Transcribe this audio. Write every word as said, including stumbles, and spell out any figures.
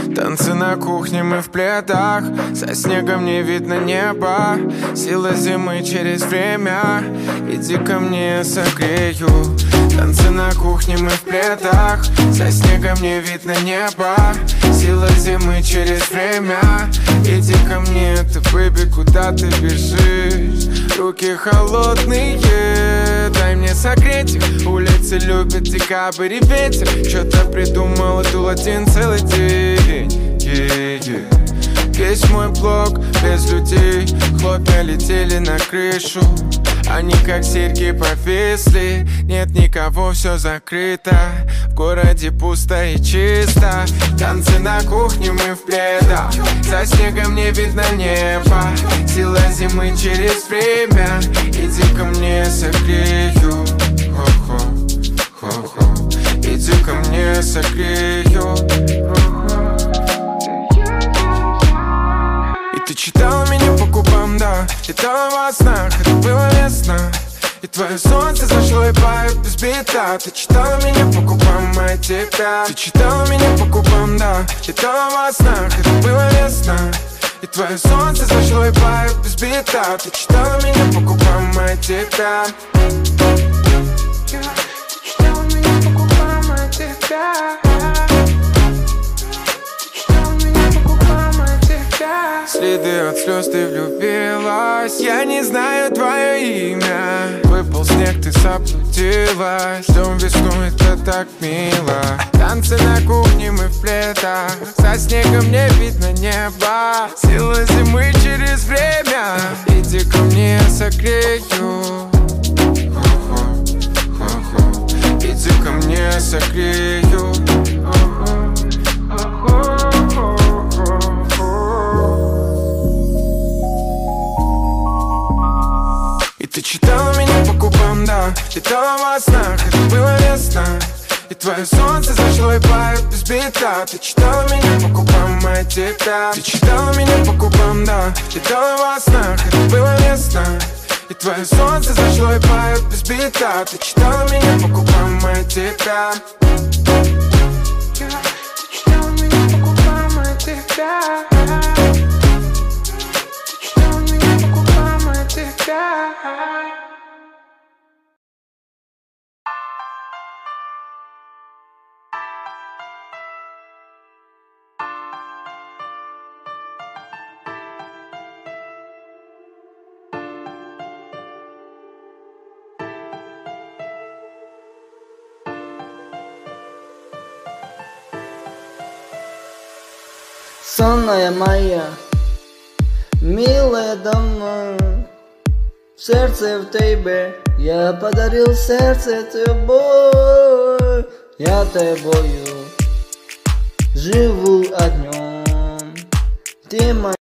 Танцы на кухне, мы в пледах. За снегом не видно неба. Сила зимы через время. Иди ко мне, согрею. Танцы на кухне, мы в пледах. За снегом не видно неба. Сила зимы через время. Иди ко мне, ты, бэби, куда ты бежишь? Руки холодные, дай мне согреть их. Улицы любят декабрь и ветер. Что-то придумал, дул один целый день. yeah, yeah. Весь мой блок без людей. Хлопья летели на крышу. Они как серьги повисли. Нет никого, все закрыто. В городе пусто и чисто. Танцы на кухне, мы в пледах. За снегом не видно неба. Сила зимы через время. Иди ко мне, согрею. Хо-хо, хо-хо. Иди ко мне, согрею. И ты читала меня по губам, да. Летала во снах, это было весна. И твое солнце зашло и поет без бита. Ты читала меня по губам, а тебя. Ты читала меня по губам, да. Летала во снах, это было весна. И твое солнце зашло и поет без бита. Ты читала меня по губам, а тебя. Ты читала меня по губам, а тебя. Следы от слез, ты влюбилась. Я не знаю твое имя. Выпал снег, ты заблудилась. Ждем весну, это так мило. Танцы на кухне, мы в пледах. За снегом не видно неба. Сила зимы через время. Иди ко мне, согрею. Хо-хо, хо-хо. Иди ко мне, согрею. Ты читала меня по губам, да. Летала во снах, это было весна. И твое солнце зашло и поет без бита. Ты читала меня по губам, а тебя. Ты читала меня по губам, да. Летала во снах, это было весна. И твое солнце зашло и поет без бита. Ты читала меня по губам, а тебя. Ты читала меня по губам, а тебя. Сонная моя, милая давно, сердце в тебе, я подарил сердце тобой. Я тобою живу о днем, ты моя.